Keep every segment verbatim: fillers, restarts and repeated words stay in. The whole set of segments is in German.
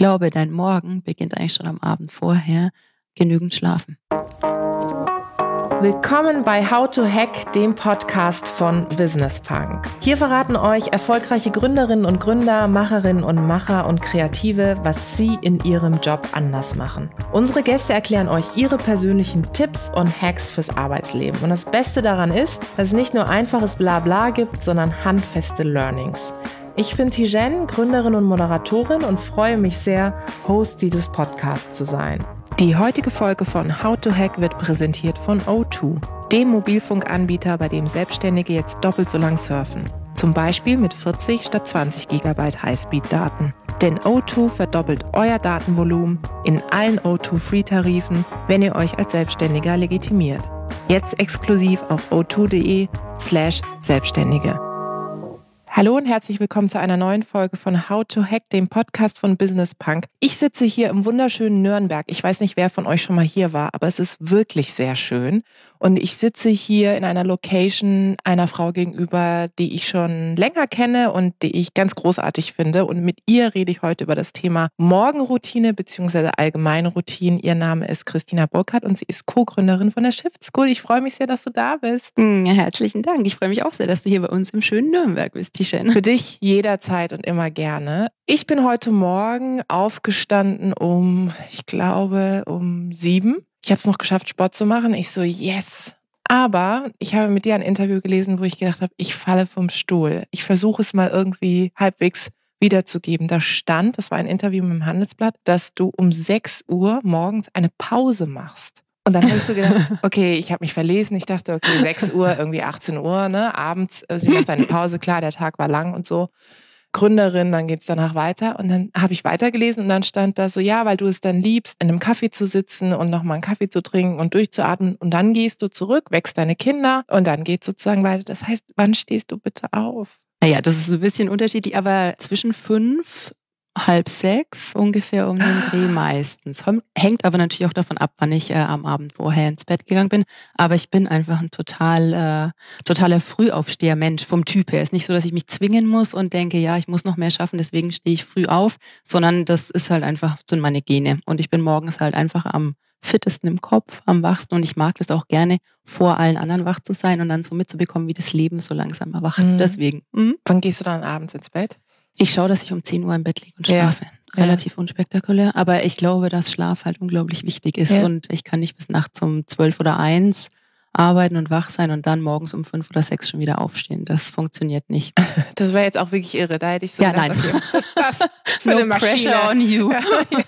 glaube, dein Morgen beginnt eigentlich schon am Abend vorher. Genügend schlafen. Willkommen bei How to Hack, dem Podcast von Business Punk. Hier verraten euch erfolgreiche Gründerinnen und Gründer, Macherinnen und Macher und Kreative, was sie in ihrem Job anders machen. Unsere Gäste erklären euch ihre persönlichen Tipps und Hacks fürs Arbeitsleben. Und das Beste daran ist, dass es nicht nur einfaches Blabla gibt, sondern handfeste Learnings. Ich bin Tijen, Gründerin und Moderatorin und freue mich sehr, Host dieses Podcasts zu sein. Die heutige Folge von How to Hack wird präsentiert von O zwei, dem Mobilfunkanbieter, bei dem Selbstständige jetzt doppelt so lang surfen. Zum Beispiel mit vierzig statt zwanzig Gigabyte Highspeed-Daten. Denn O zwei verdoppelt euer Datenvolumen in allen O zwei Free-Tarifen, wenn ihr euch als Selbstständiger legitimiert. Jetzt exklusiv auf o zwei punkt de slash Selbstständige. Hallo und herzlich willkommen zu einer neuen Folge von How to Hack, dem Podcast von Business Punk. Ich sitze hier im wunderschönen Nürnberg. Ich weiß nicht, wer von euch schon mal hier war, aber es ist wirklich sehr schön. Und ich sitze hier in einer Location einer Frau gegenüber, die ich schon länger kenne und die ich ganz großartig finde. Und mit ihr rede ich heute über das Thema Morgenroutine bzw. allgemeine Routinen. Ihr Name ist Christina Burkhardt und sie ist Co-Gründerin von der Shift School. Ich freue mich sehr, dass du da bist. Ja, herzlichen Dank. Ich freue mich auch sehr, dass du hier bei uns im schönen Nürnberg bist. Für dich jederzeit und immer gerne. Ich bin heute Morgen aufgestanden um, ich glaube, um sieben. Ich habe es noch geschafft, Sport zu machen. Ich so, yes. Aber ich habe mit dir ein Interview gelesen, wo ich gedacht habe, ich falle vom Stuhl. Ich versuche es mal irgendwie halbwegs wiederzugeben. Da stand, das war ein Interview mit dem Handelsblatt, dass du um sechs Uhr morgens eine Pause machst. Und dann habe ich so gedacht, okay, ich habe mich verlesen. Ich dachte, okay, sechs Uhr, irgendwie achtzehn Uhr, ne, abends, sie macht eine Pause, klar, der Tag war lang und so. Gründerin, dann geht's danach weiter. Und dann habe ich weitergelesen und dann stand da so, ja, weil du es dann liebst, in einem Kaffee zu sitzen und nochmal einen Kaffee zu trinken und durchzuatmen. Und dann gehst du zurück, wächst deine Kinder und dann geht's sozusagen weiter. Das heißt, wann stehst du bitte auf? Naja, das ist ein bisschen unterschiedlich, aber zwischen fünf halb sechs ungefähr um den Dreh meistens. Hängt aber natürlich auch davon ab, wann ich äh, am Abend vorher ins Bett gegangen bin. Aber ich bin einfach ein total äh, totaler Frühaufsteher-Mensch vom Typ her. Ist nicht so, dass ich mich zwingen muss und denke, ja, ich muss noch mehr schaffen, deswegen stehe ich früh auf, sondern das ist halt einfach, sind meine Gene. Und ich bin morgens halt einfach am fittesten im Kopf, am wachsten und ich mag das auch gerne, vor allen anderen wach zu sein und dann so mitzubekommen, wie das Leben so langsam erwacht. Mhm. Deswegen. Mhm. Wann gehst du dann abends ins Bett? Ich schaue, dass ich um zehn Uhr im Bett liege und schlafe. Ja. Relativ ja. unspektakulär. Aber ich glaube, dass Schlaf halt unglaublich wichtig ist. Ja. Und ich kann nicht bis nachts um zwölf oder eins arbeiten und wach sein und dann morgens um fünf oder sechs schon wieder aufstehen. Das funktioniert nicht. Das wäre jetzt auch wirklich irre. Da hätte ich so ja, gedacht, nein. Okay, was ist das für no eine Maschine? Pressure on you. Ja.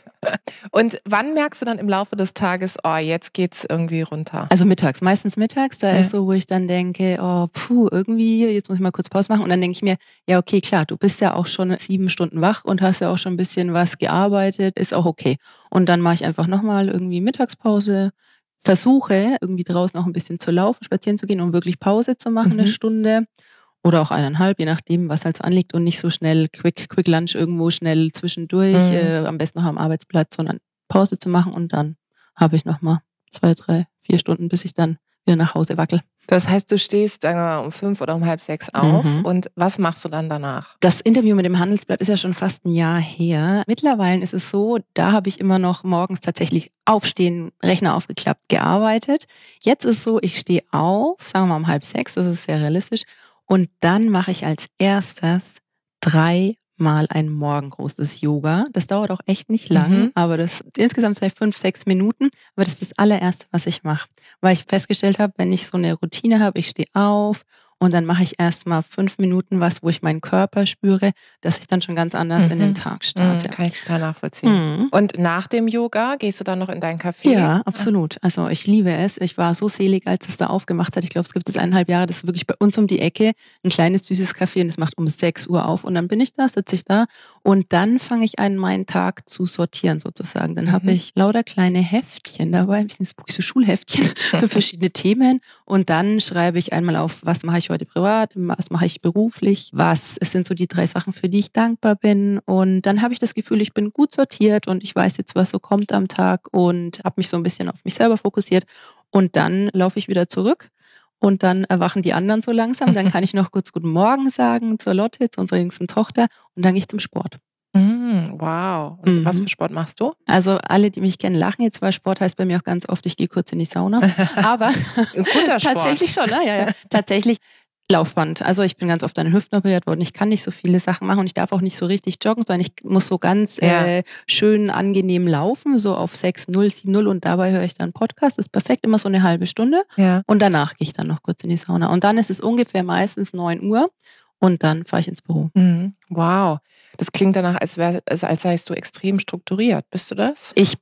Und wann merkst du dann im Laufe des Tages, oh, jetzt geht's irgendwie runter? Also mittags, meistens mittags. Da ja. ist so, wo ich dann denke, oh, puh, irgendwie, jetzt muss ich mal kurz Pause machen. Und dann denke ich mir, ja, okay, klar, du bist ja auch schon sieben Stunden wach und hast ja auch schon ein bisschen was gearbeitet, ist auch okay. Und dann mache ich einfach nochmal irgendwie Mittagspause, versuche irgendwie draußen auch ein bisschen zu laufen, spazieren zu gehen, um wirklich Pause zu machen, mhm. eine Stunde. Oder auch eineinhalb, je nachdem, was halt so anliegt und nicht so schnell Quick, Quick Lunch irgendwo schnell zwischendurch, mhm. äh, am besten noch am Arbeitsplatz, sondern Pause zu machen und dann habe ich nochmal zwei, drei, vier Stunden, bis ich dann wieder nach Hause wackel. Das heißt, du stehst sagen wir mal, um fünf oder um halb sechs auf mhm. und was machst du dann danach? Das Interview mit dem Handelsblatt ist ja schon fast ein Jahr her. Mittlerweile ist es so, da habe ich immer noch morgens tatsächlich aufstehen, Rechner aufgeklappt, gearbeitet. Jetzt ist es so, ich stehe auf, sagen wir mal um halb sechs, das ist sehr realistisch. Und dann mache ich als erstes dreimal ein morgengroßes Yoga. Das dauert auch echt nicht lang, mhm. aber das insgesamt vielleicht fünf, sechs Minuten. Aber das ist das allererste, was ich mache. Weil ich festgestellt habe, wenn ich so eine Routine habe, ich stehe auf und dann mache ich erstmal fünf Minuten was, wo ich meinen Körper spüre, dass ich dann schon ganz anders mhm. in den Tag starte. Mhm, kann ich total nachvollziehen. Mhm. Und nach dem Yoga gehst du dann noch in dein Café? Ja, absolut. Also ich liebe es. Ich war so selig, als es da aufgemacht hat. Ich glaube, es gibt jetzt eineinhalb Jahre. Das ist wirklich bei uns um die Ecke ein kleines, süßes Café und es macht um sechs Uhr auf. Und dann bin ich da, sitze ich da und dann fange ich an, meinen Tag zu sortieren sozusagen. Dann mhm. habe ich lauter kleine Heftchen dabei, ein bisschen spooky, so Schulheftchen für verschiedene Themen. Und dann schreibe ich einmal auf, was mache ich heute privat, was mache ich beruflich, was es sind so die drei Sachen, für die ich dankbar bin. Und dann habe ich das Gefühl, ich bin gut sortiert und ich weiß jetzt, was so kommt am Tag und habe mich so ein bisschen auf mich selber fokussiert. Und dann laufe ich wieder zurück und dann erwachen die anderen so langsam. Dann kann ich noch kurz Guten Morgen sagen zur Lotte, zu unserer jüngsten Tochter und dann gehe ich zum Sport. Mm, wow. Und Mhm. was für Sport machst du? Also alle, die mich kennen, lachen jetzt, weil Sport heißt bei mir auch ganz oft, ich gehe kurz in die Sauna. Aber Ein guter Sport. tatsächlich schon, ne? Ja, ja. Tatsächlich Laufband. Also ich bin ganz oft an den Hüften operiert worden. Ich kann nicht so viele Sachen machen und ich darf auch nicht so richtig joggen, sondern ich muss so ganz Ja. äh, schön angenehm laufen, so auf sechs null, sieben null und dabei höre ich dann Podcast. Das ist perfekt, immer so eine halbe Stunde. Ja. Und danach gehe ich dann noch kurz in die Sauna. Und dann ist es ungefähr meistens neun Uhr und dann fahre ich ins Büro. Mhm. Wow. Das klingt danach, als, wär, als seist du extrem strukturiert. Bist du das? Ich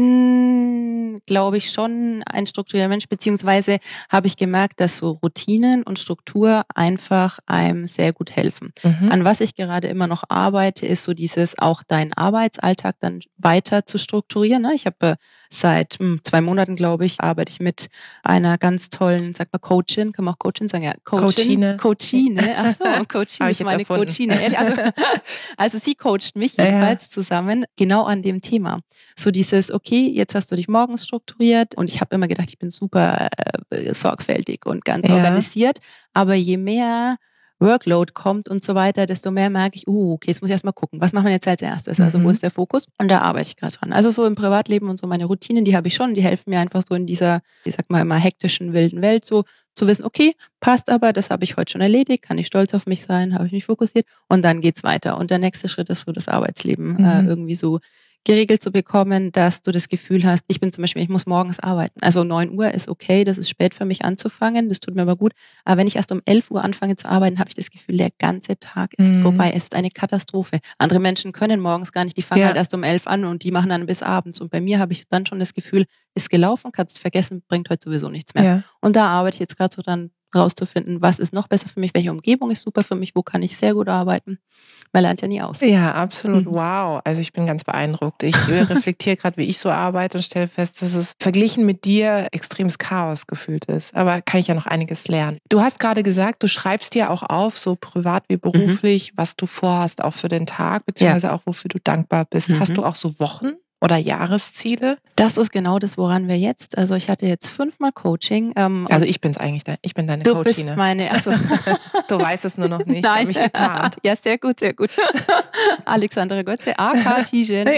bin, glaube ich, schon ein strukturierter Mensch, beziehungsweise habe ich gemerkt, dass so Routinen und Struktur einfach einem sehr gut helfen. Mhm. An was ich gerade immer noch arbeite, ist so dieses auch deinen Arbeitsalltag dann weiter zu strukturieren. Ne? Ich habe äh, seit mh, zwei Monaten, glaube ich, arbeite ich mit einer ganz tollen, sag mal Coachin, kann man auch Coachin sagen? Ja, Coachin. Coachine. Coachine. Ach so, Coachine Habe ist ich jetzt meine erfunden. Coachine. Also, also sie coacht mich Ja, ja. jedenfalls zusammen genau an dem Thema. So dieses, okay, jetzt hast du dich morgens strukturiert und ich habe immer gedacht, ich bin super äh, sorgfältig und ganz Ja. organisiert, aber je mehr Workload kommt und so weiter, desto mehr merke ich, uh, okay, jetzt muss ich erstmal gucken, was machen wir jetzt als erstes? Also Mhm. wo ist der Fokus? Und da arbeite ich gerade dran. Also so im Privatleben und so meine Routinen, die habe ich schon, die helfen mir einfach so in dieser, ich sag mal immer hektischen, wilden Welt so zu wissen, okay, passt aber, das habe ich heute schon erledigt, kann ich stolz auf mich sein, habe ich mich fokussiert und dann geht's weiter. Und der nächste Schritt ist so das Arbeitsleben Mhm. äh, irgendwie so geregelt zu bekommen, dass du das Gefühl hast, ich bin zum Beispiel, ich muss morgens arbeiten. Also neun Uhr ist okay, das ist spät für mich anzufangen, das tut mir aber gut. Aber wenn ich erst um elf Uhr anfange zu arbeiten, habe ich das Gefühl, der ganze Tag ist Mhm. vorbei. Es ist eine Katastrophe. Andere Menschen können morgens gar nicht, die fangen Ja. halt erst um elf an und die machen dann bis abends. Und bei mir habe ich dann schon das Gefühl, ist gelaufen, kannst vergessen, bringt heute sowieso nichts mehr. Ja. Und da arbeite ich jetzt gerade so dann rauszufinden, was ist noch besser für mich, welche Umgebung ist super für mich, wo kann ich sehr gut arbeiten. Man lernt ja nie aus. Ja, absolut. Mhm. Wow. Also ich bin ganz beeindruckt. Ich reflektiere gerade, wie ich so arbeite und stelle fest, dass es verglichen mit dir extremes Chaos gefühlt ist. Aber kann ich ja noch einiges lernen. Du hast gerade gesagt, du schreibst dir auch auf, so privat wie beruflich, mhm. was du vorhast, auch für den Tag, beziehungsweise ja. auch wofür du dankbar bist. Mhm. Hast du auch so Wochen oder Jahresziele? Das ist genau das, woran wir jetzt, also ich hatte jetzt fünfmal Coaching. Ähm, also ich bin's eigentlich, ich bin deine du Coachine. Du bist meine, also du weißt es nur noch nicht, Nein. ich habe mich getarnt. Ja, sehr gut, sehr gut. Alexandra Götze, aka Tijen.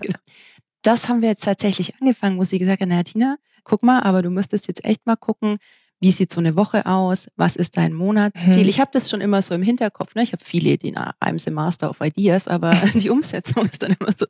Das haben wir jetzt tatsächlich angefangen, wo sie gesagt hat, naja Tina, guck mal, aber du müsstest jetzt echt mal gucken, wie sieht so eine Woche aus? Was ist dein Monatsziel? Hm. Ich habe das schon immer so im Hinterkopf. Ne? Ich habe viele Ideen, I'm the Master of Ideas, aber die Umsetzung ist dann immer so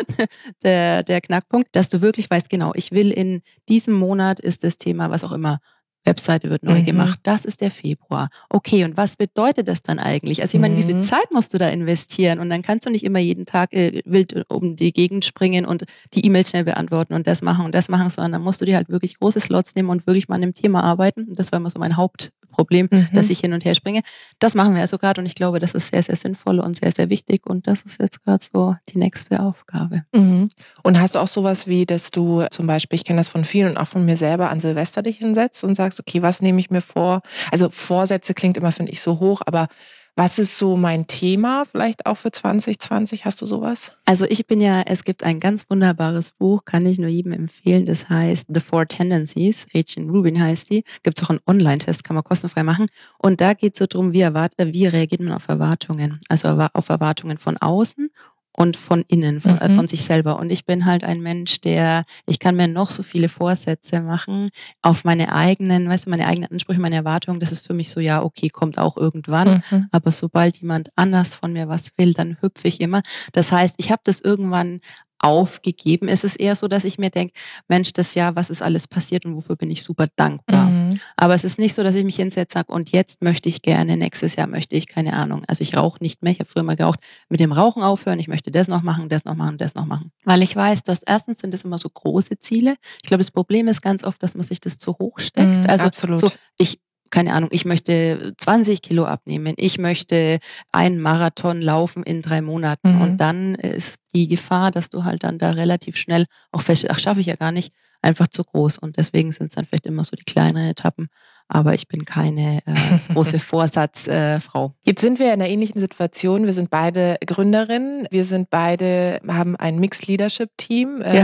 der, der Knackpunkt, dass du wirklich weißt, genau, ich will in diesem Monat ist das Thema, was auch immer, Webseite wird neu mhm. gemacht. Das ist der Februar. Okay, und was bedeutet das dann eigentlich? Also ich meine, mhm. wie viel Zeit musst du da investieren? Und dann kannst du nicht immer jeden Tag äh, wild um die Gegend springen und die E-Mails schnell beantworten und das machen und das machen, sondern dann musst du dir halt wirklich große Slots nehmen und wirklich mal an dem Thema arbeiten. Und das war immer so mein Hauptproblem, mhm. dass ich hin und her springe. Das machen wir also gerade und ich glaube, das ist sehr, sehr sinnvoll und sehr, sehr wichtig und das ist jetzt gerade so die nächste Aufgabe. Mhm. Und hast du auch sowas wie, dass du zum Beispiel, ich kenne das von vielen und auch von mir selber, an Silvester dich hinsetzt und sagst, okay, was nehme ich mir vor? Also Vorsätze klingt immer, finde ich, so hoch, aber was ist so mein Thema vielleicht auch für zwanzig zwanzig? Hast du sowas? Also ich bin ja, es gibt ein ganz wunderbares Buch, kann ich nur jedem empfehlen, das heißt The Four Tendencies, Gretchen Rubin heißt die, gibt es auch einen Online-Test, kann man kostenfrei machen und da geht es so drum, wie, erwart- wie reagiert man auf Erwartungen, also auf Erwartungen von außen und von innen, von, mhm. äh, von sich selber. Und ich bin halt ein Mensch, der, ich kann mir noch so viele Vorsätze machen auf meine eigenen, weißt du, meine eigenen Ansprüche, meine Erwartungen. Das ist für mich so, ja, okay, kommt auch irgendwann. Mhm. Aber sobald jemand anders von mir was will, dann hüpfe ich immer. Das heißt, ich habe das irgendwann aufgegeben. Es ist eher so, dass ich mir denke, Mensch, das Jahr, was ist alles passiert und wofür bin ich super dankbar. Mhm. Aber es ist nicht so, dass ich mich hinsetze und sage, und jetzt möchte ich gerne, nächstes Jahr möchte ich, keine Ahnung, also ich rauche nicht mehr, ich habe früher mal geraucht, mit dem Rauchen aufhören, ich möchte das noch machen, das noch machen, das noch machen. Weil ich weiß, dass erstens sind das immer so große Ziele. Ich glaube, das Problem ist ganz oft, dass man sich das zu hoch steckt. Mhm, also absolut. So, ich keine Ahnung, ich möchte zwanzig Kilo abnehmen, ich möchte einen Marathon laufen in drei Monaten mhm. und dann ist die Gefahr, dass du halt dann da relativ schnell auch feststellst, ach, schaffe ich ja gar nicht, einfach zu groß und deswegen sind es dann vielleicht immer so die kleineren Etappen. Aber ich bin keine äh, große Vorsatzfrau. Äh, Jetzt sind wir in einer ähnlichen Situation. Wir sind beide Gründerinnen. Wir sind beide, haben ein Mixed-Leadership-Team. Ja.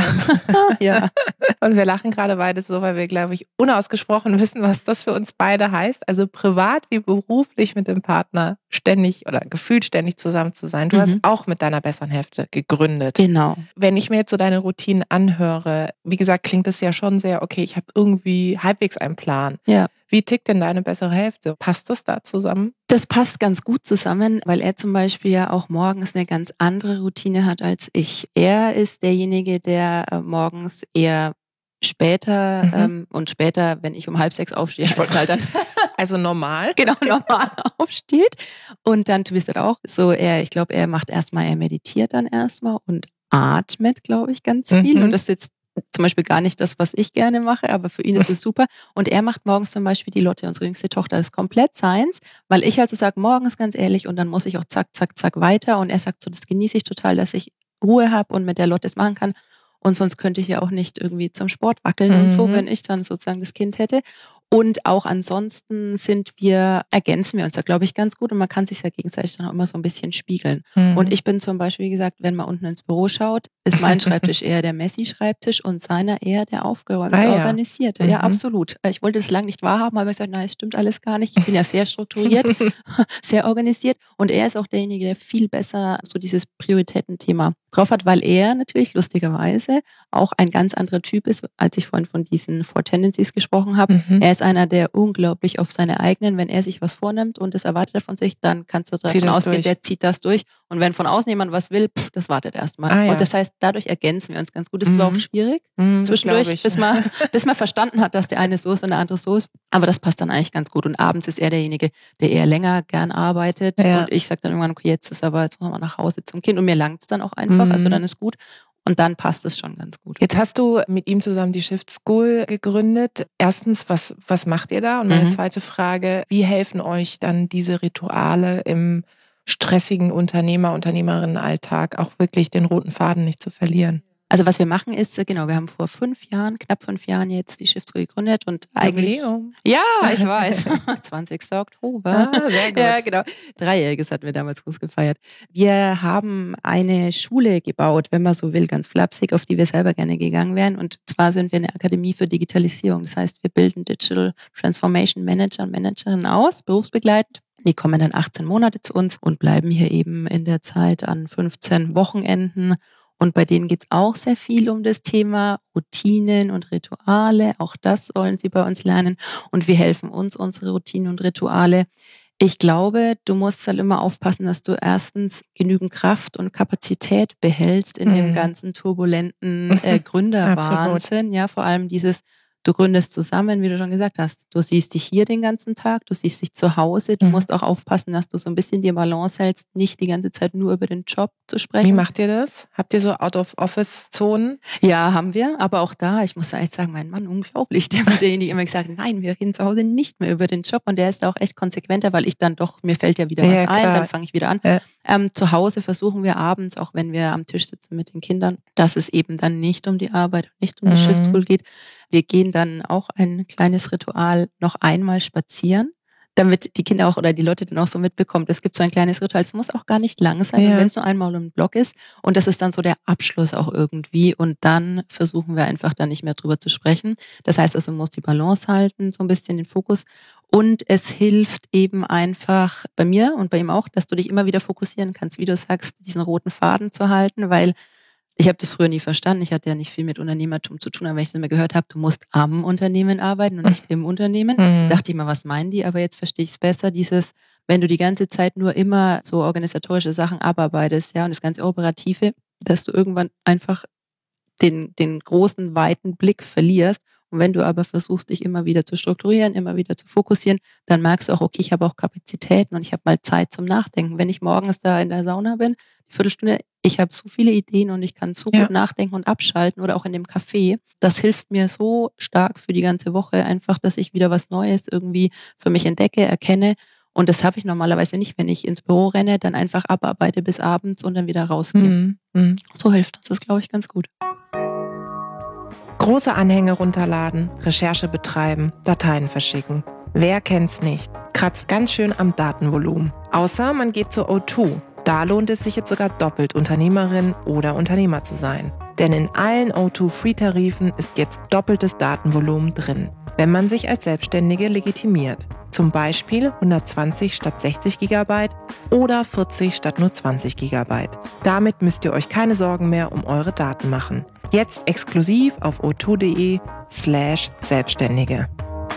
ja. Und wir lachen gerade beide so, weil wir, glaube ich, unausgesprochen wissen, was das für uns beide heißt. Also privat wie beruflich mit dem Partner ständig oder gefühlt ständig zusammen zu sein. Du mhm. hast auch mit deiner besseren Hälfte gegründet. Genau. Wenn ich mir jetzt so deine Routinen anhöre, wie gesagt, klingt es ja schon sehr, okay, ich habe irgendwie halbwegs einen Plan. Ja. Wie tickt denn deine bessere Hälfte? Passt das da zusammen? Das passt ganz gut zusammen, weil er zum Beispiel ja auch morgens eine ganz andere Routine hat als ich. Er ist derjenige, der äh, morgens eher später mhm. ähm, und später, wenn ich um halb sechs aufstehe, ich ist halt dann also normal. Genau, normal aufsteht. Und dann tust du auch so, er, ich glaube, er macht erstmal, er meditiert dann erstmal und atmet, glaube ich, ganz viel. Mhm. Und das ist jetzt zum Beispiel gar nicht das, was ich gerne mache, aber für ihn ist es super. Und er macht morgens zum Beispiel, die Lotte, unsere jüngste Tochter, das ist komplett seins, weil ich also sage, morgens ganz ehrlich und dann muss ich auch zack, zack, zack weiter. Und er sagt so, das genieße ich total, dass ich Ruhe habe und mit der Lotte es machen kann. Und sonst könnte ich ja auch nicht irgendwie zum Sport wackeln mhm. und so, wenn ich dann sozusagen das Kind hätte. Und auch ansonsten sind wir, ergänzen wir uns da, glaube ich, ganz gut und man kann sich ja gegenseitig dann auch immer so ein bisschen spiegeln. Mhm. Und ich bin zum Beispiel, wie gesagt, wenn man unten ins Büro schaut, ist mein Schreibtisch eher der Messi-Schreibtisch und seiner eher der aufgeräumte, ah, ja. organisierte. Mhm. Ja, absolut. Ich wollte das lange nicht wahrhaben, aber ich gesagt, nein, es stimmt alles gar nicht. Ich bin ja sehr strukturiert, sehr organisiert und er ist auch derjenige, der viel besser so dieses Prioritätenthema drauf hat, weil er natürlich lustigerweise auch ein ganz anderer Typ ist, als ich vorhin von diesen Four Tendencies gesprochen habe. Mhm. Er ist einer, der unglaublich auf seine eigenen, wenn er sich was vornimmt und das erwartet er von sich, dann kannst du davon ausgehen, durch. Der zieht das durch. Und wenn von außen jemand was will, pff, das wartet erstmal. Ah, ja. Und das heißt, dadurch ergänzen wir uns ganz gut. Das ist mhm. zwar auch schwierig mhm, zwischendurch, bis man, bis man verstanden hat, dass der eine so ist und der andere so ist. Aber das passt dann eigentlich ganz gut. Und abends ist er derjenige, der eher länger gern arbeitet. Ja. Und ich sage dann irgendwann, okay, jetzt ist aber jetzt noch mal nach Hause zum Kind. Und mir langt es dann auch einfach. Mhm. Also dann ist gut. Und dann passt es schon ganz gut. Jetzt hast du mit ihm zusammen die Shift School gegründet. Erstens, was, was macht ihr da? Und meine mhm. zweite Frage, wie helfen euch dann diese Rituale im stressigen Unternehmer-, Unternehmerinnen-Alltag auch wirklich den roten Faden nicht zu verlieren? Also was wir machen ist, genau, wir haben vor fünf Jahren, knapp fünf Jahren jetzt die Shift School gegründet und eigentlich... Jubiläum. Ja, ich weiß. zwanzigster Oktober. Ah, sehr gut. Ja, genau. Dreijähriges hatten wir damals groß gefeiert. Wir haben eine Schule gebaut, wenn man so will, ganz flapsig, auf die wir selber gerne gegangen wären. Und zwar sind wir eine Akademie für Digitalisierung. Das heißt, wir bilden Digital Transformation Manager und Managerinnen aus, berufsbegleitend. Die kommen dann achtzehn Monate zu uns und bleiben hier eben in der Zeit an fünfzehn Wochenenden. Und bei denen geht es auch sehr viel um das Thema Routinen und Rituale. Auch das sollen sie bei uns lernen. Und wir helfen uns, unsere Routinen und Rituale. Ich glaube, du musst halt immer aufpassen, dass du erstens genügend Kraft und Kapazität behältst in mhm. dem ganzen turbulenten äh, Gründerwahnsinn. Ja, vor allem dieses, du gründest zusammen, wie du schon gesagt hast. Du siehst dich hier den ganzen Tag, du siehst dich zu Hause. Du mhm. musst auch aufpassen, dass du so ein bisschen die Balance hältst, nicht die ganze Zeit nur über den Job zu sprechen. Wie macht ihr das? Habt ihr so Out-of-Office-Zonen? Ja, haben wir. Aber auch da, ich muss echt sagen, mein Mann, unglaublich. Der hat derjenige immer gesagt, nein, wir reden zu Hause nicht mehr über den Job. Und der ist auch echt konsequenter, weil ich dann doch, mir fällt ja wieder ja, was klar. ein, dann fange ich wieder an. Ja. Ähm, zu Hause versuchen wir abends, auch wenn wir am Tisch sitzen mit den Kindern, dass es eben dann nicht um die Arbeit und nicht um die mhm. Shift School geht. Wir gehen dann auch ein kleines Ritual noch einmal spazieren, damit die Kinder auch oder die Leute dann auch so mitbekommen, es gibt so ein kleines Ritual, es muss auch gar nicht lang sein, ja. wenn es nur einmal um den Block ist. Und das ist dann so der Abschluss auch irgendwie. Und dann versuchen wir einfach dann nicht mehr drüber zu sprechen. Das heißt also, man muss die Balance halten, so ein bisschen den Fokus. Und es hilft eben einfach bei mir und bei ihm auch, dass du dich immer wieder fokussieren kannst, wie du sagst, diesen roten Faden zu halten, weil ich habe das früher nie verstanden. Ich hatte ja nicht viel mit Unternehmertum zu tun, aber wenn ich es immer gehört habe, du musst am Unternehmen arbeiten und nicht im Unternehmen, mhm. dachte ich mal, was meinen die? Aber jetzt verstehe ich es besser, dieses, wenn du die ganze Zeit nur immer so organisatorische Sachen abarbeitest, ja, und das ganze Operative, dass du irgendwann einfach den, den großen, weiten Blick verlierst. Und wenn du aber versuchst, dich immer wieder zu strukturieren, immer wieder zu fokussieren, dann merkst du auch, okay, ich habe auch Kapazitäten und ich habe mal Zeit zum Nachdenken. Wenn ich morgens da in der Sauna bin, die Viertelstunde, ich habe so viele Ideen und ich kann so ja. gut nachdenken und abschalten oder auch in dem Café. Das hilft mir so stark für die ganze Woche einfach, dass ich wieder was Neues irgendwie für mich entdecke, erkenne. Und das habe ich normalerweise nicht, wenn ich ins Büro renne, dann einfach abarbeite bis abends und dann wieder rausgehe. Mhm. Mhm. So hilft uns das, glaube ich, ganz gut. Große Anhänge runterladen, Recherche betreiben, Dateien verschicken. Wer kennt's nicht? Kratzt ganz schön am Datenvolumen. Außer man geht zu O zwei. Da lohnt es sich jetzt sogar doppelt, Unternehmerin oder Unternehmer zu sein. Denn in allen O zwei Free-Tarifen ist jetzt doppeltes Datenvolumen drin, wenn man sich als Selbstständige legitimiert. Zum Beispiel hundertzwanzig statt sechzig Gigabyte oder vierzig statt nur zwanzig Gigabyte. Damit müsst ihr euch keine Sorgen mehr um eure Daten machen. Jetzt exklusiv auf o zwei punkt de slash Selbstständige.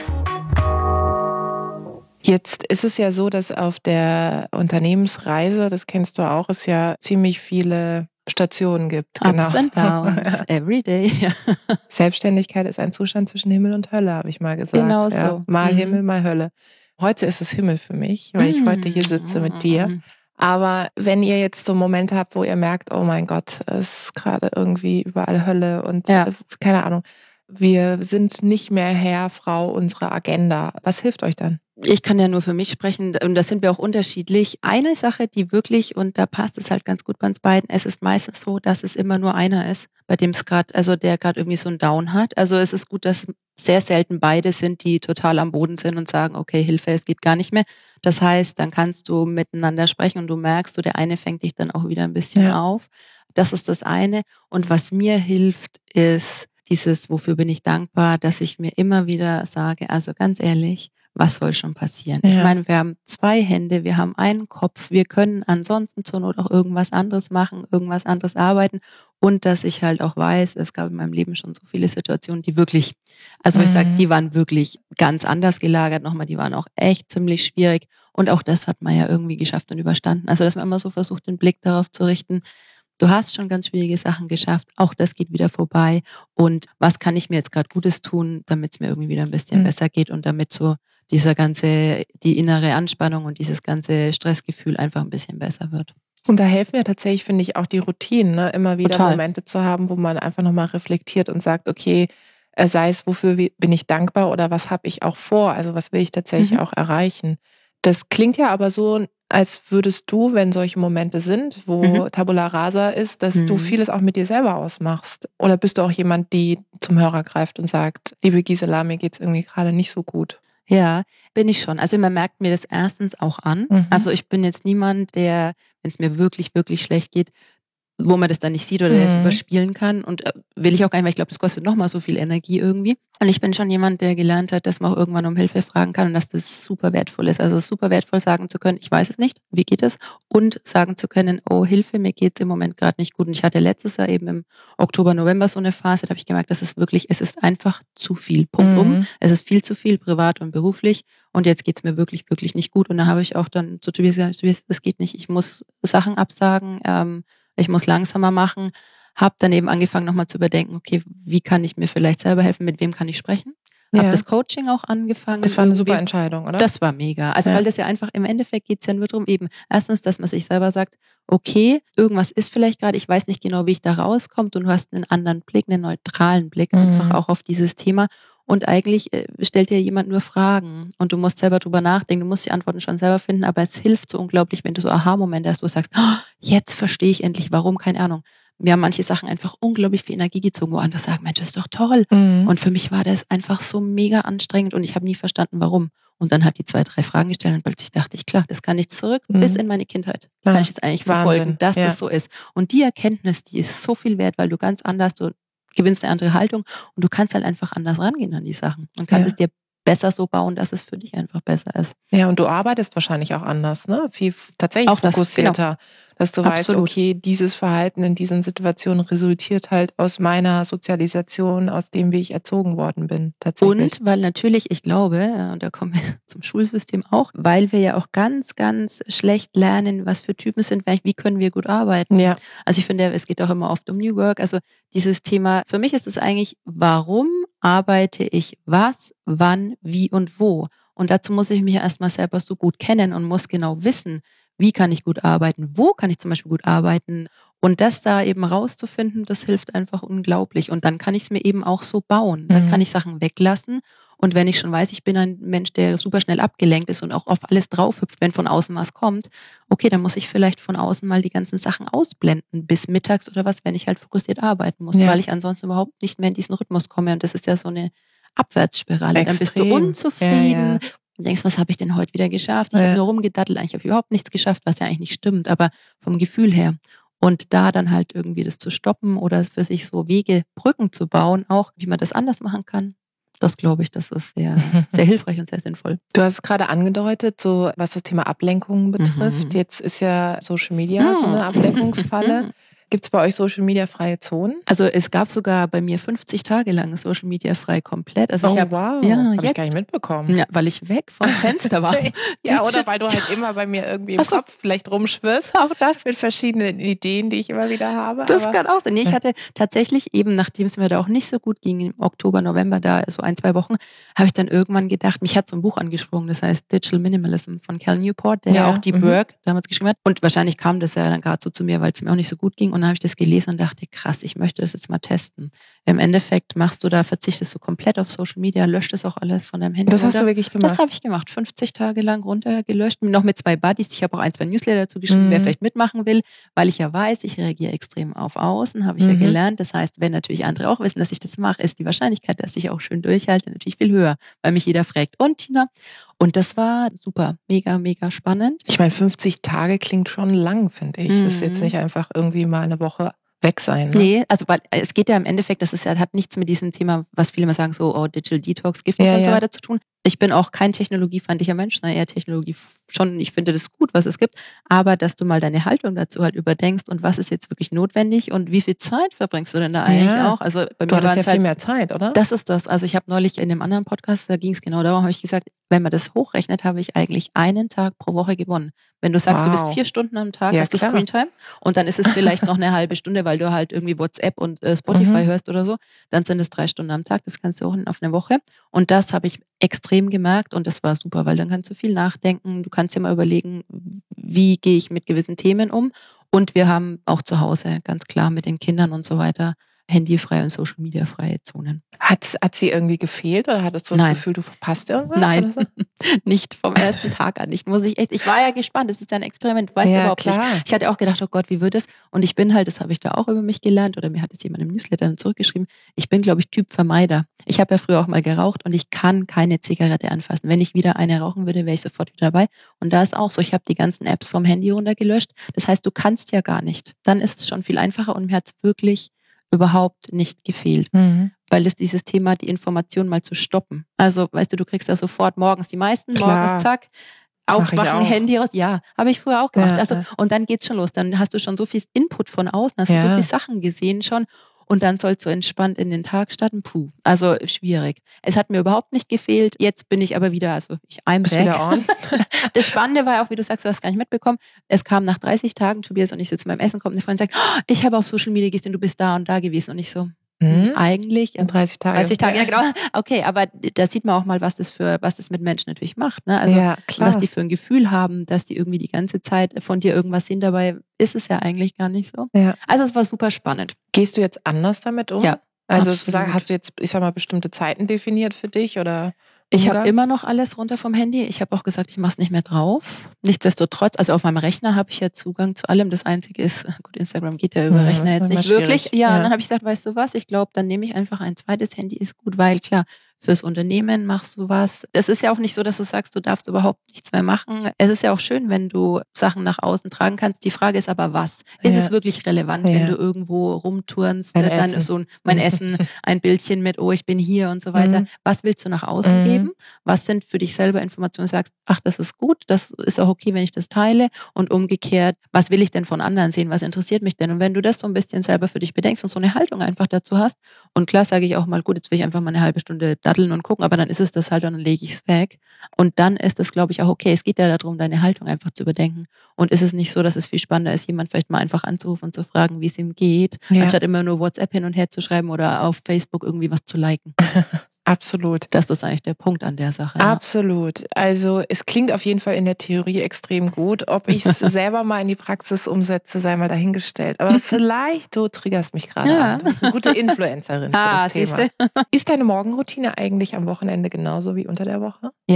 Jetzt ist es ja so, dass auf der Unternehmensreise, das kennst du auch, es ja ziemlich viele Stationen gibt. Ups and downs, every day. Selbstständigkeit ist ein Zustand zwischen Himmel und Hölle, habe ich mal gesagt. Genau ja. so. Mal Mhm. Himmel, mal Hölle. Heute ist es Himmel für mich, weil ich Mhm. heute hier sitze mit dir. Aber wenn ihr jetzt so Momente habt, wo ihr merkt, oh mein Gott, es ist gerade irgendwie überall Hölle und Ja. keine Ahnung, wir sind nicht mehr Herr, Frau unserer Agenda. Was hilft euch dann? Ich kann ja nur für mich sprechen und da sind wir auch unterschiedlich. Eine Sache, die wirklich, und da passt es halt ganz gut bei uns beiden, es ist meistens so, dass es immer nur einer ist, bei dem es gerade, also der gerade irgendwie so einen Down hat. Also es ist gut, dass sehr selten beide sind, die total am Boden sind und sagen, okay, Hilfe, es geht gar nicht mehr. Das heißt, dann kannst du miteinander sprechen und du merkst, so der eine fängt dich dann auch wieder ein bisschen Ja. auf. Das ist das eine. Und was mir hilft, ist dieses, wofür bin ich dankbar, dass ich mir immer wieder sage, also ganz ehrlich, was soll schon passieren? Ja. Ich meine, wir haben zwei Hände, wir haben einen Kopf, wir können ansonsten zur Not auch irgendwas anderes machen, irgendwas anderes arbeiten und dass ich halt auch weiß, es gab in meinem Leben schon so viele Situationen, die wirklich, also ich sage, Mhm. die waren wirklich ganz anders gelagert nochmal, die waren auch echt ziemlich schwierig und auch das hat man ja irgendwie geschafft und überstanden. Also dass man immer so versucht, den Blick darauf zu richten, du hast schon ganz schwierige Sachen geschafft, auch das geht wieder vorbei und was kann ich mir jetzt gerade Gutes tun, damit es mir irgendwie wieder ein bisschen Mhm. besser geht und damit so dieser ganze, die innere Anspannung und dieses ganze Stressgefühl einfach ein bisschen besser wird. Und da helfen ja tatsächlich, finde ich, auch die Routinen, ne? Immer wieder Total. Momente zu haben, wo man einfach nochmal reflektiert und sagt, okay, äh, sei es, wofür wi- bin ich dankbar oder was habe ich auch vor, also was will ich tatsächlich Mhm. auch erreichen. Das klingt ja aber so, als würdest du, wenn solche Momente sind, wo Mhm. Tabula Rasa ist, dass du Mhm. vieles auch mit dir selber ausmachst. Oder bist du auch jemand, die zum Hörer greift und sagt, liebe Gisela, mir geht's irgendwie gerade nicht so gut? Ja, bin ich schon. Also man merkt mir das erstens auch an. Mhm. Also ich bin jetzt niemand, der, wenn es mir wirklich, wirklich schlecht geht, wo man das dann nicht sieht oder der das Mhm. überspielen kann. Und äh, will ich auch gar nicht, weil ich glaube, das kostet nochmal so viel Energie irgendwie. Und ich bin schon jemand, der gelernt hat, dass man auch irgendwann um Hilfe fragen kann und dass das super wertvoll ist. Also es ist super wertvoll, sagen zu können, ich weiß es nicht, wie geht es? Und sagen zu können, oh Hilfe, mir geht es im Moment gerade nicht gut. Und ich hatte letztes Jahr eben im Oktober, November so eine Phase, da habe ich gemerkt, das ist wirklich, es ist einfach zu viel. Punkt Mhm. um. Es ist viel zu viel, privat und beruflich. Und jetzt geht es mir wirklich, wirklich nicht gut. Und da habe ich auch dann zu Tobias gesagt, Tobias, das geht nicht. Ich muss Sachen absagen, ähm, ich muss langsamer machen. Habe dann eben angefangen nochmal zu überdenken, okay, wie kann ich mir vielleicht selber helfen, mit wem kann ich sprechen? Habe Ja. das Coaching auch angefangen. Das war eine irgendwie. super Entscheidung, oder? Das war mega. Also Ja. weil das ja einfach, im Endeffekt geht es ja nur darum, eben erstens, dass man sich selber sagt, okay, irgendwas ist vielleicht gerade, ich weiß nicht genau, wie ich da rauskomme und du hast einen anderen Blick, einen neutralen Blick Mhm. einfach auch auf dieses Thema. Und eigentlich äh, stellt dir jemand nur Fragen und du musst selber drüber nachdenken, du musst die Antworten schon selber finden, aber es hilft so unglaublich, wenn du so Aha-Momente hast, wo du sagst, oh, jetzt verstehe ich endlich, warum, keine Ahnung. Mir haben manche Sachen einfach unglaublich viel Energie gezogen, wo andere sagen, Mensch, das ist doch toll. Mhm. Und für mich war das einfach so mega anstrengend und ich habe nie verstanden, warum. Und dann hat die zwei, drei Fragen gestellt und plötzlich dachte ich, klar, das kann ich zurück Mhm. bis in meine Kindheit. Ja, Kann ich jetzt eigentlich Wahnsinn, verfolgen, dass ja. das so ist. Und die Erkenntnis, die ist so viel wert, weil du ganz anders, du gewinnst eine andere Haltung und du kannst halt einfach anders rangehen an die Sachen und kannst Ja. es dir besser so bauen, dass es für dich einfach besser ist. Ja, und du arbeitest wahrscheinlich auch anders, ne? Viel f- tatsächlich Auch das, fokussierter, dass du weißt, Absolut. okay, dieses Verhalten in diesen Situationen resultiert halt aus meiner Sozialisation, aus dem, wie ich erzogen worden bin, tatsächlich. Und weil natürlich, ich glaube, äh, und da kommen wir zum Schulsystem auch, weil wir ja auch ganz, ganz schlecht lernen, was für Typen sind wir eigentlich, wie können wir gut arbeiten. Ja. Also ich finde, es geht auch immer oft um New Work. Also dieses Thema, für mich ist es eigentlich, warum arbeite ich was, wann, wie und wo? Und dazu muss ich mich ja erstmal selber so gut kennen und muss genau wissen, wie kann ich gut arbeiten, wo kann ich zum Beispiel gut arbeiten. Und das da eben rauszufinden, das hilft einfach unglaublich. Und dann kann ich es mir eben auch so bauen. Dann Mhm. kann ich Sachen weglassen. Und wenn ich schon weiß, ich bin ein Mensch, der super schnell abgelenkt ist und auch auf alles draufhüpft, wenn von außen was kommt, okay, dann muss ich vielleicht von außen mal die ganzen Sachen ausblenden, bis mittags oder was, wenn ich halt fokussiert arbeiten muss, Ja. weil ich ansonsten überhaupt nicht mehr in diesen Rhythmus komme. Und das ist ja so eine Abwärtsspirale. Dann bist du Extrem. unzufrieden, Ja, ja. Du denkst, was habe ich denn heute wieder geschafft? Ich Ja. habe nur rumgedattelt, eigentlich habe ich überhaupt nichts geschafft, was ja eigentlich nicht stimmt, aber vom Gefühl her. Und da dann halt irgendwie das zu stoppen oder für sich so Wege, Brücken zu bauen, auch wie man das anders machen kann, das glaube ich, das ist sehr, sehr hilfreich und sehr sinnvoll. Du hast es gerade angedeutet, so was das Thema Ablenkungen betrifft. Mhm. Jetzt ist ja Social Media so eine Ablenkungsfalle. Gibt es bei euch Social Media freie Zonen? Also es gab sogar bei mir fünfzig Tage lang Social Media frei komplett. Also oh ich hab, wow, ja, habe jetzt, ich gar nicht mitbekommen. Ja, weil ich weg vom Fenster war. Ja, oder weil du halt immer bei mir irgendwie im Achso. Kopf vielleicht rumschwirrst. Auch das mit verschiedenen Ideen, die ich immer wieder habe. Das aber kann auch sein. Nee, ich hatte tatsächlich eben, nachdem es mir da auch nicht so gut ging, im Oktober, November, da so ein, zwei Wochen, habe ich dann irgendwann gedacht, mich hat so ein Buch angesprungen, das heißt Digital Minimalism von Cal Newport, der ja Ja, auch die mhm. Work damals geschrieben hat. Und wahrscheinlich kam das ja dann gerade so zu mir, weil es mir auch nicht so gut ging. Und dann habe ich das gelesen und dachte, krass, ich möchte das jetzt mal testen. Im Endeffekt machst du da, verzichtest du komplett auf Social Media, löscht das auch alles von deinem Handy das hast runter. du wirklich gemacht? Das habe ich gemacht, fünfzig Tage lang runtergelöscht, noch mit zwei Buddies. Ich habe auch ein, zwei Newsletter dazu geschrieben, Mhm. wer vielleicht mitmachen will, weil ich ja weiß, ich reagiere extrem auf Außen, habe ich Mhm. ja gelernt. Das heißt, wenn natürlich andere auch wissen, dass ich das mache, ist die Wahrscheinlichkeit, dass ich auch schön durchhalte, natürlich viel höher, weil mich jeder fragt, und Tina? Und das war super, mega, mega spannend. Ich meine, fünfzig Tage klingt schon lang, finde ich. Mhm. Das ist jetzt nicht einfach irgendwie mal eine Woche weg sein. Ne? Nee, also weil es geht ja im Endeffekt, das ist ja, hat nichts mit diesem Thema, was viele immer sagen, so oh, Digital Detox, giftig Ja, und so ja. weiter zu tun. Ich bin auch kein technologiefeindlicher Mensch, sondern eher Technologie schon, ich finde das gut, was es gibt, aber dass du mal deine Haltung dazu halt überdenkst und was ist jetzt wirklich notwendig und wie viel Zeit verbringst du denn da eigentlich Ja. auch? Also bei Du mir war hattest ja es viel halt, mehr Zeit, oder? das ist das. Also ich habe neulich in einem anderen Podcast, da ging es genau darum, habe ich gesagt, wenn man das hochrechnet, habe ich eigentlich einen Tag pro Woche gewonnen. Wenn du sagst, Wow. du bist vier Stunden am Tag, Ja, hast du klar. Screentime und dann ist es vielleicht noch eine halbe Stunde, weil du halt irgendwie WhatsApp und äh, Spotify Mhm. hörst oder so, dann sind es drei Stunden am Tag, das kannst du auch auf eine Woche. Und das habe ich extrem gemerkt und das war super, weil dann kannst du viel nachdenken, du kannst dir mal überlegen, wie gehe ich mit gewissen Themen um. Und wir haben auch zu Hause ganz klar mit den Kindern und so weiter handyfreie und Social Media freie Zonen. Hat, hat sie irgendwie gefehlt oder hattest du das Nein. Gefühl, du verpasst irgendwas? Nein, Oder so? nicht vom ersten Tag an. Nicht, muss ich echt. Ich war ja gespannt. Das ist ja ein Experiment. Weißt du Ja, überhaupt klar. nicht. Ich hatte auch gedacht, oh Gott, wie wird es? Und ich bin halt, das habe ich da auch über mich gelernt oder mir hat es jemand im Newsletter dann zurückgeschrieben. Ich bin, glaube ich, Typ Vermeider. Ich habe ja früher auch mal geraucht und ich kann keine Zigarette anfassen. Wenn ich wieder eine rauchen würde, wäre ich sofort wieder dabei. Und da ist auch so, ich habe die ganzen Apps vom Handy runtergelöscht. Das heißt, du kannst ja gar nicht. Dann ist es schon viel einfacher und mir hat es wirklich überhaupt nicht gefehlt. Mhm. Weil es dieses Thema, die Information mal zu stoppen. Also, weißt du, du kriegst ja sofort morgens die meisten, Klar. morgens zack, Mach ich aufwachen, auch. Handy raus. Ja, habe ich früher auch gemacht. Ja, also, ja. und dann geht's schon los. Dann hast du schon so viel Input von außen, hast du Ja. so viele Sachen gesehen schon. Und dann sollst du entspannt in den Tag starten. Puh, also schwierig. Es hat mir überhaupt nicht gefehlt. Jetzt bin ich aber wieder, also ich I'm Bist back. wieder on? Das Spannende war auch, wie du sagst, du hast gar nicht mitbekommen. Es kam nach dreißig Tagen, Tobias und ich sitzen beim Essen, kommt eine Freundin und sagt, oh, ich habe auf Social Media gesehen, du bist da und da gewesen. Und ich so, Mhm. eigentlich, In dreißig Tagen. dreißig Tage, ja genau. Okay, aber da sieht man auch mal, was das für, was das mit Menschen natürlich macht. Ne? Also ja, klar. was die für ein Gefühl haben, dass die irgendwie die ganze Zeit von dir irgendwas sehen. Dabei ist es ja eigentlich gar nicht so. Ja. Also es war super spannend. Gehst du jetzt anders damit um? Ja, Also absolut. sag, hast du jetzt, ich sag mal, bestimmte Zeiten definiert für dich oder? Ich Umgang? habe immer noch alles runter vom Handy. Ich habe auch gesagt, ich mache es nicht mehr drauf. Nichtsdestotrotz, also auf meinem Rechner habe ich ja Zugang zu allem. Das Einzige ist, gut, Instagram geht ja über Ja, Rechner das ist jetzt nicht manchmal wirklich. schwierig. Ja, Ja. und dann habe ich gesagt, weißt du was, ich glaube, dann nehme ich einfach ein zweites Handy, ist gut, weil klar, fürs Unternehmen machst du was. Das ist ja auch nicht so, dass du sagst, du darfst überhaupt nichts mehr machen. Es ist ja auch schön, wenn du Sachen nach außen tragen kannst. Die Frage ist aber, was? Ist Ja. es wirklich relevant, Ja. wenn du irgendwo rumturnst, Dein äh, dann Essen. so ein, mein Essen, ein Bildchen mit, oh, ich bin hier und so weiter. Mhm. Was willst du nach außen Mhm. geben? Was sind für dich selber Informationen, du sagst, ach, das ist gut, das ist auch okay, wenn ich das teile und umgekehrt, was will ich denn von anderen sehen, was interessiert mich denn? Und wenn du das so ein bisschen selber für dich bedenkst und so eine Haltung einfach dazu hast und klar sage ich auch mal, gut, jetzt will ich einfach mal eine halbe Stunde daddeln und gucken, aber dann ist es das halt und dann lege ich es weg und dann ist das, glaube ich, auch okay. Es geht ja darum, deine Haltung einfach zu überdenken und ist es nicht so, dass es viel spannender ist, jemand vielleicht mal einfach anzurufen und zu fragen, wie es ihm geht, Ja. anstatt immer nur WhatsApp hin und her zu schreiben oder auf Facebook irgendwie was zu liken. Absolut. Das ist eigentlich der Punkt an der Sache. Ja. Absolut. Also es klingt auf jeden Fall in der Theorie extrem gut. Ob ich es selber mal in die Praxis umsetze, sei mal dahingestellt. Aber vielleicht, du triggerst mich gerade Ja. an. Du bist eine gute Influencerin für Ah, das Thema. siehste? Ist deine Morgenroutine eigentlich am Wochenende genauso wie unter der Woche? Ja.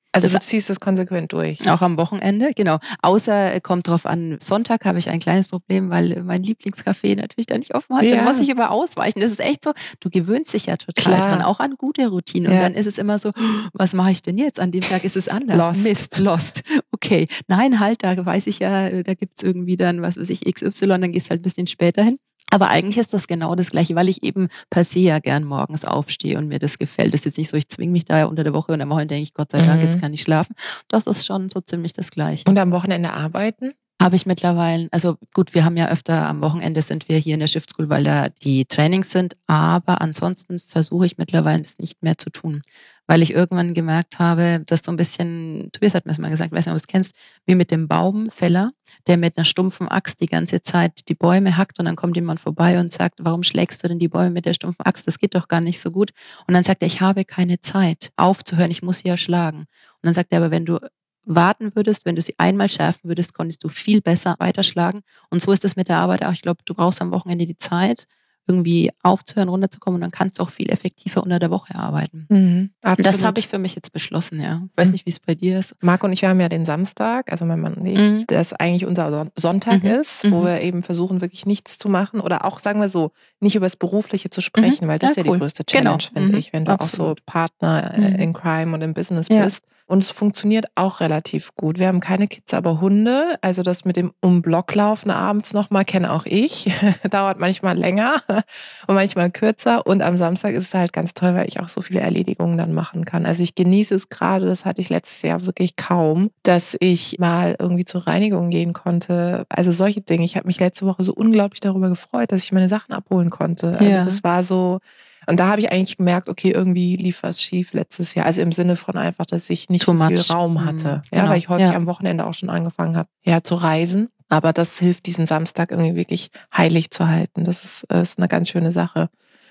Also das du ziehst das konsequent durch? Auch am Wochenende, genau. Außer, kommt drauf an, Sonntag habe ich ein kleines Problem, weil mein Lieblingscafé natürlich da nicht offen hat. Ja. Dann muss ich immer ausweichen. Das ist echt so, du gewöhnst dich ja total Klar. dran, auch an gute Routinen. Ja. Und dann ist es immer so, was mache ich denn jetzt? An dem Tag ist es anders. Lost. Mist, lost. Okay, nein, halt, da weiß ich ja, da gibt's irgendwie dann, was weiß ich, X Y, dann gehst du halt ein bisschen später hin. Aber eigentlich ist das genau das Gleiche, weil ich eben per se ja gern morgens aufstehe und mir das gefällt. Das ist jetzt nicht so, ich zwinge mich da unter der Woche und am Wochenende denke ich, Gott sei Dank, Mhm. jetzt kann ich schlafen. Das ist schon so ziemlich das Gleiche. Und am Wochenende arbeiten? Habe ich mittlerweile, also gut, wir haben ja öfter, am Wochenende sind wir hier in der Shift School, weil da die Trainings sind, aber ansonsten versuche ich mittlerweile das nicht mehr zu tun, weil ich irgendwann gemerkt habe, dass so ein bisschen, Tobias hat mir das mal gesagt, ich weiß nicht, ob du es kennst, wie mit dem Baumfäller, der mit einer stumpfen Axt die ganze Zeit die Bäume hackt und dann kommt jemand vorbei und sagt, warum schlägst du denn die Bäume mit der stumpfen Axt? Das geht doch gar nicht so gut. Und dann sagt er, ich habe keine Zeit aufzuhören, ich muss sie ja schlagen. Und dann sagt er, aber wenn du warten würdest, wenn du sie einmal schärfen würdest, konntest du viel besser weiterschlagen. Und so ist es mit der Arbeit auch. Ich glaube, du brauchst am Wochenende die Zeit, irgendwie aufzuhören, runterzukommen und dann kannst du auch viel effektiver unter der Woche arbeiten. Mhm, und das habe ich für mich jetzt beschlossen, ja. Ich weiß Mhm. nicht, wie es bei dir ist. Marc und ich, wir haben ja den Samstag, also mein Mann und ich, Mhm. das eigentlich unser Son- Sonntag Mhm. ist, Mhm. wo wir eben versuchen, wirklich nichts zu machen oder auch, sagen wir so, nicht über das Berufliche zu sprechen, weil das Ja, ist ja cool. die größte Challenge, Genau. finde Mhm. ich, wenn du Absolut. auch so Partner äh, Mhm. in Crime und im Business Ja. bist. Und es funktioniert auch relativ gut. Wir haben keine Kids, aber Hunde. Also das mit dem um Block laufen abends nochmal kenne auch ich. Dauert manchmal länger und manchmal kürzer. Und am Samstag ist es halt ganz toll, weil ich auch so viele Erledigungen dann machen kann. Also ich genieße es gerade, das hatte ich letztes Jahr wirklich kaum, dass ich mal irgendwie zur Reinigung gehen konnte. Also solche Dinge. Ich habe mich letzte Woche so unglaublich darüber gefreut, dass ich meine Sachen abholen konnte. Also Ja. das war so... Und da habe ich eigentlich gemerkt, okay, irgendwie lief was schief letztes Jahr. Also im Sinne von einfach, dass ich nicht Too so viel much. Raum Mhm. hatte. Ja, Genau. weil ich häufig Ja. am Wochenende auch schon angefangen habe, ja, zu reisen. Aber das hilft, diesen Samstag irgendwie wirklich heilig zu halten. Das ist, ist eine ganz schöne Sache.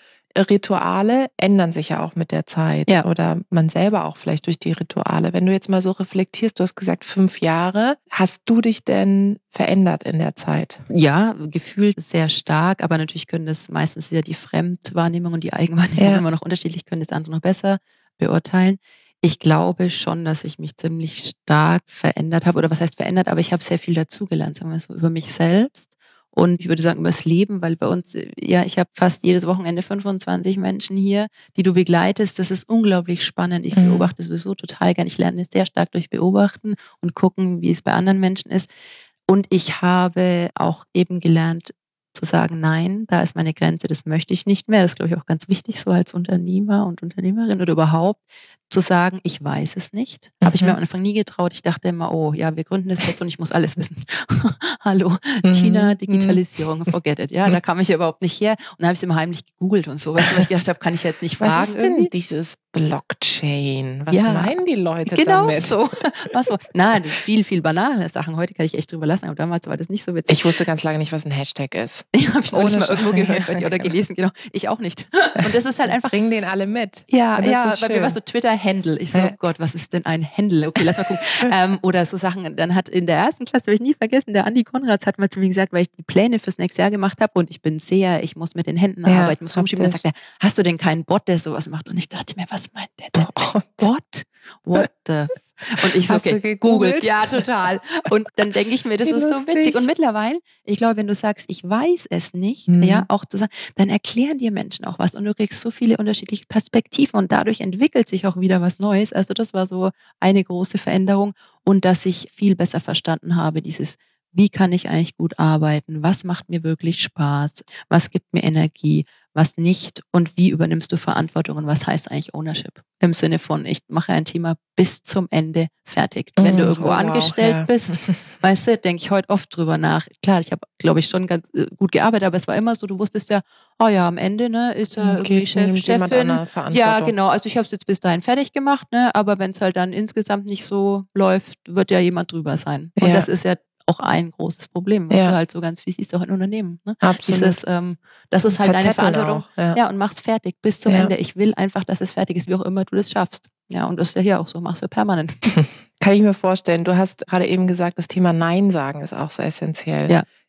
Rituale ändern sich ja auch mit der Zeit. Ja. Oder man selber auch vielleicht durch die Rituale. Wenn du jetzt mal so reflektierst, du hast gesagt fünf Jahre. Hast du dich denn verändert in der Zeit? Ja, gefühlt sehr stark, aber natürlich können das meistens ja die Fremdwahrnehmung und die Eigenwahrnehmung Ja. immer noch unterschiedlich, können das andere noch besser beurteilen. Ich glaube schon, dass ich mich ziemlich stark verändert habe, oder was heißt verändert, aber ich habe sehr viel dazugelernt, sagen wir so, über mich selbst. Und ich würde sagen, über das Leben, weil bei uns, ja, ich habe fast jedes Wochenende fünfundzwanzig Menschen hier, die du begleitest. Das ist unglaublich spannend. Ich Mhm. beobachte sowieso total gern. Ich lerne sehr stark durch Beobachten und gucken, wie es bei anderen Menschen ist. Und ich habe auch eben gelernt zu sagen, nein, da ist meine Grenze, das möchte ich nicht mehr. Das ist, glaube ich, auch ganz wichtig, so als Unternehmer und Unternehmerin oder überhaupt, zu sagen, ich weiß es nicht. Mhm. Habe ich mir am Anfang nie getraut. Ich dachte immer, oh ja, wir gründen das jetzt und ich muss alles wissen. Hallo, Mhm. China, Digitalisierung, forget it. Ja, da kam ich ja überhaupt nicht her. Und dann habe ich es immer heimlich gegoogelt und so. Weißt du, weil ich gedacht habe, kann ich jetzt nicht fragen. Was ist denn irgendwie? dieses Blockchain? Was Ja, meinen die Leute Genau damit? so. Was so. Nein, viel, viel banale Sachen. Heute kann ich echt drüber lassen, aber damals war das nicht so witzig. Ich wusste ganz lange nicht, was ein Hashtag ist. Ich habe ich neulich Ohne mal irgendwo Scheiß. gehört bei dir oder gelesen, genau. Ich auch nicht. Und das ist halt einfach. Bring den alle mit. Ja, Und das ja, ist bei mir schön. war so Twitter-Handle. Ich so, Ja. oh Gott, was ist denn ein Handle? Okay, lass mal gucken. ähm, oder so Sachen. Dann hat in der ersten Klasse, habe ich nie vergessen, der Andi Konrads hat mal zu mir gesagt, weil ich die Pläne fürs nächste Jahr gemacht habe und ich bin sehr, ich muss mit den Händen Ja, arbeiten, muss rumschieben. Dann sagt er, hast du denn keinen Bot, der sowas macht? Und ich dachte mir, was meint der denn? Bot? Bot? What the f- Und ich so, Hast du okay, gegoogelt? googelt, ja, total. Und dann denke ich mir, das Wie ist so lustig. witzig. Und mittlerweile, ich glaube, wenn du sagst, ich weiß es nicht, Mhm. ja, auch zu sagen, dann erklären dir Menschen auch was und du kriegst so viele unterschiedliche Perspektiven und dadurch entwickelt sich auch wieder was Neues. Also das war so eine große Veränderung und dass ich viel besser verstanden habe, dieses, wie kann ich eigentlich gut arbeiten? Was macht mir wirklich Spaß? Was gibt mir Energie? Was nicht? Und wie übernimmst du Verantwortung? Und was heißt eigentlich Ownership? Im Sinne von, ich mache ein Thema bis zum Ende fertig. Wenn du Mm, irgendwo oh, wow, angestellt ja. bist, weißt du, denke ich heute oft drüber nach. Klar, ich habe, glaube ich, schon ganz äh, gut gearbeitet, aber es war immer so, du wusstest ja, oh ja, am Ende ne, ist ja irgendwie Geht Chef, nimmt jemand Chefin. andere Verantwortung. Ja, genau. Also ich habe es jetzt bis dahin fertig gemacht, ne? Aber wenn es halt dann insgesamt nicht so läuft, wird ja jemand drüber sein. Und Ja. das ist ja auch ein großes Problem, was Ja. du halt so ganz viel siehst, auch in Unternehmen. Ne? Absolut. Dieses, ähm, das ist halt deine Verzetteln Verantwortung. auch, ja. Ja, und mach's fertig bis zum Ja. Ende. Ich will einfach, dass es fertig ist, wie auch immer du das schaffst. Ja, und das ist ja hier auch so, machst du permanent. Kann ich mir vorstellen. Du hast gerade eben gesagt, das Thema Nein sagen ist auch so essentiell. Ja.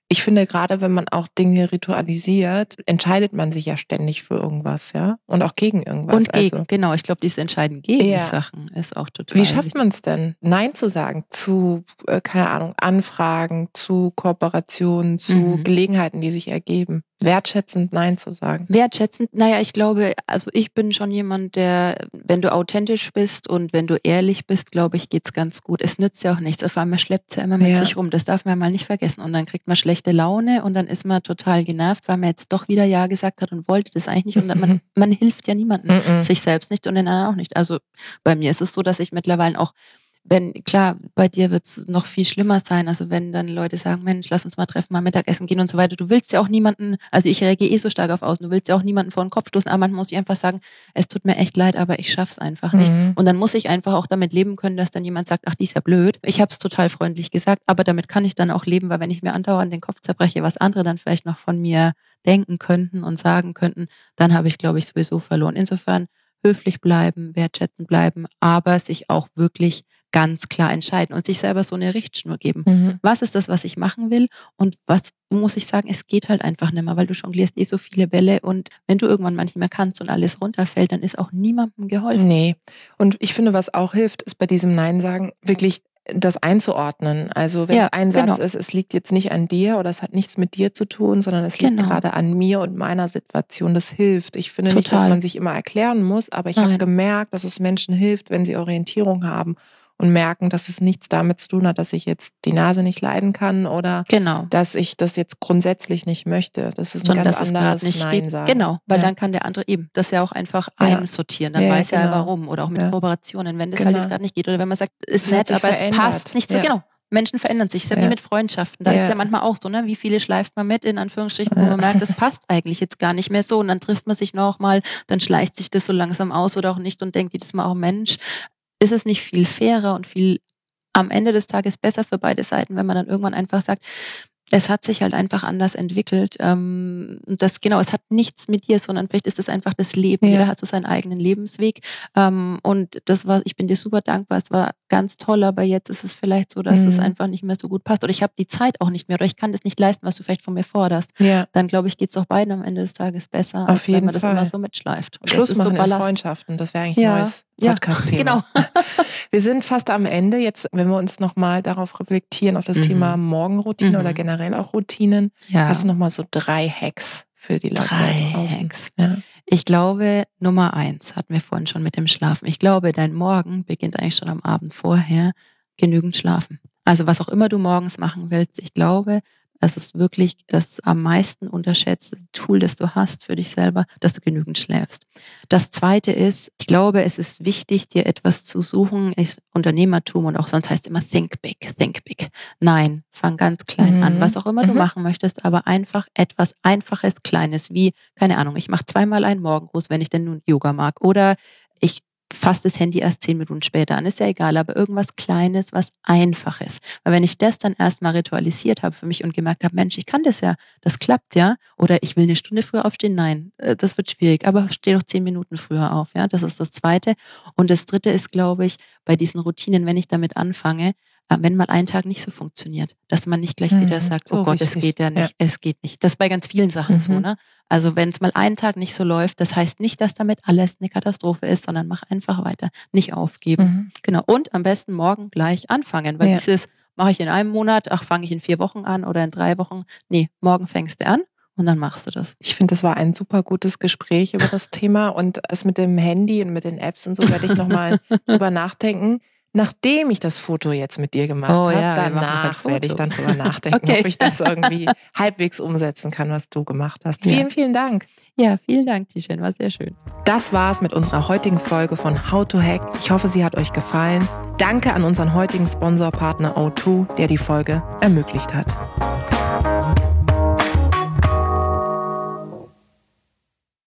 ich finde, gerade wenn man auch Dinge ritualisiert, entscheidet man sich ja ständig für irgendwas, ja? Und auch gegen irgendwas. Und gegen, also. genau. Ich glaube, dieses Entscheiden gegen Ja. Sachen ist auch total Wie schafft wichtig. man es denn, Nein zu sagen zu, äh, keine Ahnung, Anfragen, zu Kooperationen, zu Mhm. Gelegenheiten, die sich ergeben? Wertschätzend Nein zu sagen. Wertschätzend, naja, ich glaube, also ich bin schon jemand, der, wenn du authentisch bist und wenn du ehrlich bist, glaube ich, geht's ganz gut. Es nützt ja auch nichts. Auf einmal schleppt es ja immer mit Ja. sich rum. Das darf man mal nicht vergessen. Und dann kriegt man schlechte Laune und dann ist man total genervt, weil man jetzt doch wieder Ja gesagt hat und wollte das eigentlich nicht. Und dann, man, man hilft ja niemandem, Mhm. sich selbst nicht und den anderen auch nicht. Also bei mir ist es so, dass ich mittlerweile auch, wenn, klar, bei dir wird es noch viel schlimmer sein, also wenn dann Leute sagen, Mensch, lass uns mal treffen, mal Mittagessen gehen und so weiter, du willst ja auch niemanden, also ich reagiere eh so stark auf außen, du willst ja auch niemanden vor den Kopf stoßen, aber manchmal muss ich einfach sagen, es tut mir echt leid, aber ich schaff's einfach nicht. Mhm. Und dann muss ich einfach auch damit leben können, dass dann jemand sagt, ach, die ist ja blöd. Ich habe es total freundlich gesagt, aber damit kann ich dann auch leben, weil wenn ich mir andauernd den Kopf zerbreche, was andere dann vielleicht noch von mir denken könnten und sagen könnten, dann habe ich, glaube ich, sowieso verloren. Insofern höflich bleiben, wertschätzend bleiben, aber sich auch wirklich ganz klar entscheiden und sich selber so eine Richtschnur geben. Mhm. Was ist das, was ich machen will und was muss ich sagen, es geht halt einfach nicht mehr, weil du jonglierst eh so viele Bälle und wenn du irgendwann manchmal kannst und alles runterfällt, dann ist auch niemandem geholfen. Nee. Und ich finde, was auch hilft, ist bei diesem Nein sagen wirklich das einzuordnen. Also wenn Ja, es ein Satz genau. ist, es liegt jetzt nicht an dir oder es hat nichts mit dir zu tun, sondern es liegt Genau. gerade an mir und meiner Situation. Das hilft. Ich finde nicht, dass Total. man sich immer erklären muss, aber ich habe Nein. gemerkt, dass es Menschen hilft, wenn sie Orientierung haben und merken, dass es nichts damit zu tun hat, dass ich jetzt die Nase nicht leiden kann oder Genau. dass ich das jetzt grundsätzlich nicht möchte. Das ist ein Sondern ganz dass es gerade anderes nicht Nein geht. sagen. Genau, weil Ja. dann kann der andere eben das ja auch einfach Ja. einsortieren. Dann Ja, weiß er genau. warum. Oder auch mit Ja. Kooperationen, wenn das Genau. halt jetzt gerade nicht geht. Oder wenn man sagt, ist Es hat nett, sich aber es verändert. passt nicht so. Ja. Genau. Menschen verändern sich. Das ist ja Ja. wie mit Freundschaften. Da Ja. ist es ja manchmal auch so, ne? Wie viele schleift man mit, in Anführungsstrichen, wo man merkt, das passt eigentlich jetzt gar nicht mehr so. Und dann trifft man sich nochmal, dann schleicht sich das so langsam aus oder auch nicht und denkt jedes Mal, oh Mensch, ist es nicht viel fairer und viel am Ende des Tages besser für beide Seiten, wenn man dann irgendwann einfach sagt, es hat sich halt einfach anders entwickelt. Ähm, und das, genau, es hat nichts mit dir, sondern vielleicht ist es einfach das Leben. Ja. Jeder hat so seinen eigenen Lebensweg. Ähm, und das war, ich bin dir super dankbar, es war ganz toll, aber jetzt ist es vielleicht so, dass Mhm. es einfach nicht mehr so gut passt. Oder ich habe die Zeit auch nicht mehr oder ich kann das nicht leisten, was du vielleicht von mir forderst. Ja. Dann glaube ich, geht es auch beiden am Ende des Tages besser, Auf als wenn jeden man das Fall. immer so mitschleift. Und Schluss das ist machen so in Ballast. Freundschaften, das wäre eigentlich ein Ja, neues ja, Podcast-Thema. genau. Wir sind fast am Ende. Jetzt, wenn wir uns nochmal darauf reflektieren, auf das Mhm. Thema Morgenroutine Mhm. oder generell auch Routinen, Ja. hast du nochmal so drei Hacks für die Leute Drei da draußen? Hacks. Ja. Ich glaube, Nummer eins hatten wir vorhin schon mit dem Schlafen. Ich glaube, dein Morgen beginnt eigentlich schon am Abend vorher. Genügend schlafen. Also was auch immer du morgens machen willst, ich glaube, das ist wirklich das am meisten unterschätzte Tool, das du hast für dich selber, dass du genügend schläfst. Das zweite ist, ich glaube, es ist wichtig, dir etwas zu suchen. Ich, Unternehmertum und auch sonst heißt immer think big, think big. Nein, fang ganz klein Mhm. an, was auch immer du Mhm. machen möchtest, aber einfach etwas Einfaches, Kleines, wie, keine Ahnung, ich mache zweimal einen Morgengruß, wenn ich denn nun Yoga mag. Oder ich fasse das Handy erst zehn Minuten später an, ist ja egal, aber irgendwas Kleines, was Einfaches. Weil wenn ich das dann erstmal ritualisiert habe für mich und gemerkt habe, Mensch, ich kann das ja, das klappt ja, oder ich will eine Stunde früher aufstehen, nein, äh, das wird schwierig, aber steh doch zehn Minuten früher auf, ja, das ist das Zweite. Und das Dritte ist, glaube ich, bei diesen Routinen, wenn ich damit anfange, äh, wenn mal ein Tag nicht so funktioniert, dass man nicht gleich Mhm, wieder sagt, so oh Gott, es wichtig. geht ja nicht, es geht nicht. Das ist bei ganz vielen Sachen Mhm. so, ne? Also wenn es mal einen Tag nicht so läuft, das heißt nicht, dass damit alles eine Katastrophe ist, sondern mach einfach weiter, nicht aufgeben. Mhm. Genau. Und am besten morgen gleich anfangen, weil Ja. dieses mache ich in einem Monat, ach, fange ich in vier Wochen an oder in drei Wochen. Nee, morgen fängst du an und dann machst du das. Ich finde, das war ein super gutes Gespräch über das Thema und es mit dem Handy und mit den Apps und so werde ich nochmal drüber nachdenken. Nachdem ich das Foto jetzt mit dir gemacht Oh habe, ja, wir machen halt danach werde ich Foto. dann drüber nachdenken, Okay. ob ich das irgendwie halbwegs umsetzen kann, was du gemacht hast. Ja. Vielen, vielen Dank. Ja, vielen Dank, Tijen, war sehr schön. Das war's mit unserer heutigen Folge von How to Hack. Ich hoffe, sie hat euch gefallen. Danke an unseren heutigen Sponsorpartner O zwei, der die Folge ermöglicht hat.